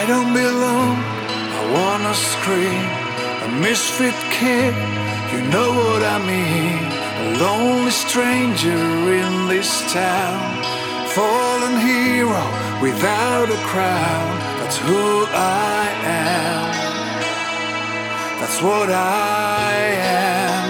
don't belong, I wanna scream. A misfit kid, you know what I mean. A lonely stranger in this town. Fallen hero without a crown. That's who I am. That's what I am.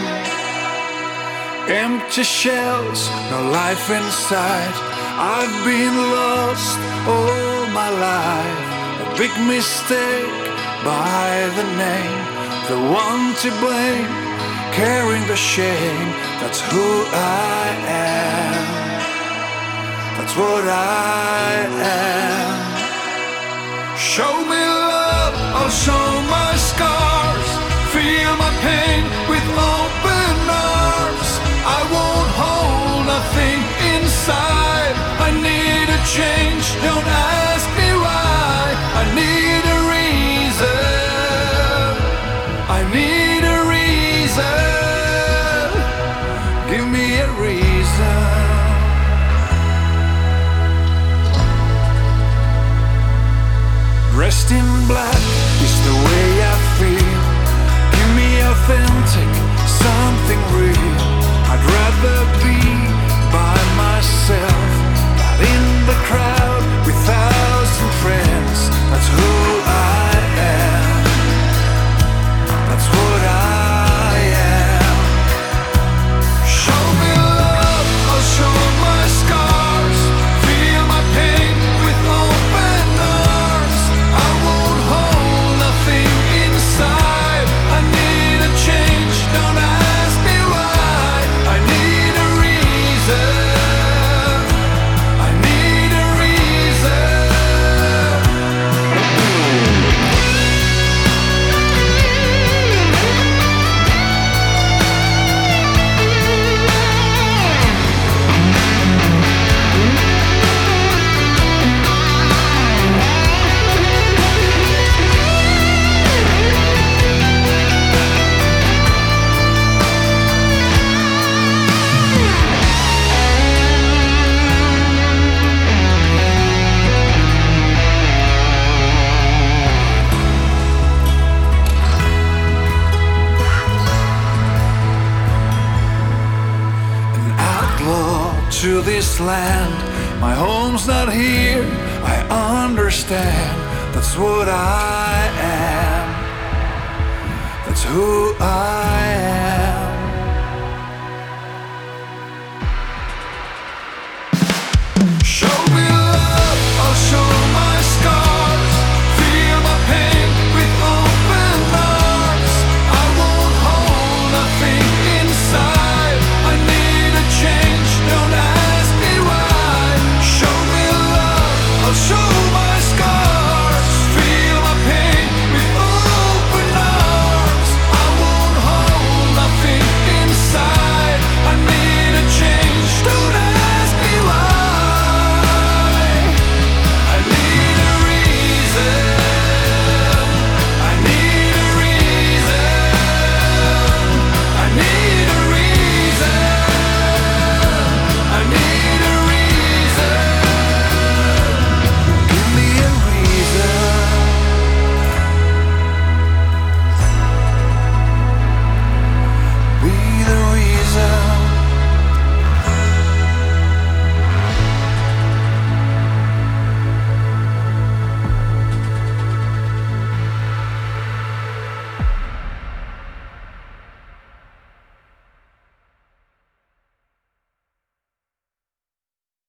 Empty shells, no life inside. I've been lost all my life. A big mistake by the name. The one to blame, carrying the shame. That's who I am. That's what I am. Show me love, I'll show my scars. Feel my pain with open arms. I won't hold nothing inside. I need a change, don't ask me why. I need a reason. I need a reason. Give me a reason. Dressed in black is the way I feel. Give me authentic, something real. I'd rather be by myself, not in the crowd with thousand friends. That's who I am. That's what I am. Show me love, I'll show my scars. Feel my pain with open arms. I won't hold nothing inside. I need a change, don't ask me why. I need a reason. I need a reason. To this land, my home's not here. I understand. That's what I am. That's who I